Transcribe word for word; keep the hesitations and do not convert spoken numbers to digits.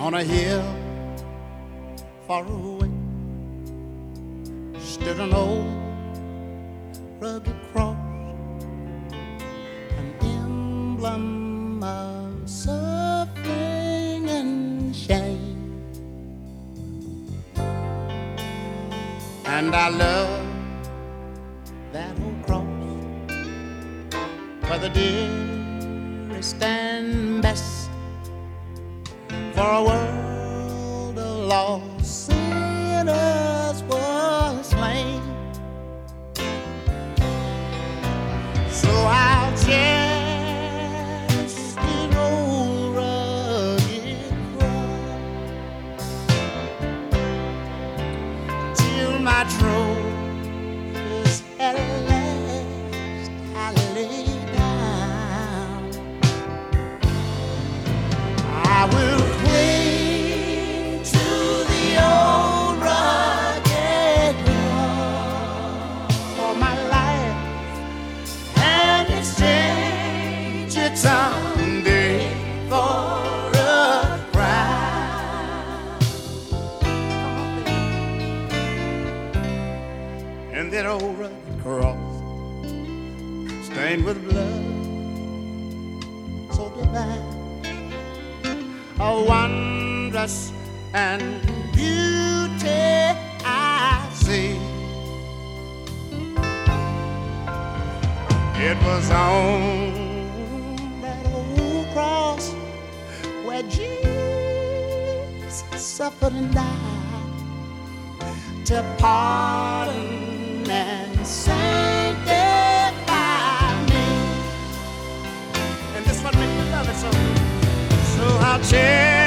On a hill far away stood an old rugged cross, an emblem of suffering and shame. And I love that old cross, where the dearest and best for a world of lost sinners was slain. So I'll cherish the old rugged cross till my trophies at last I lay down. I will cling to the old rugged cross for my life and exchange it someday for a crown. And that old rugged cross stained with blood so divine, a wondrous and beauty I see. It was on that old cross where Jesus suffered and died to pardon and sanctify me. And this one makes me love it so. So I'll cherish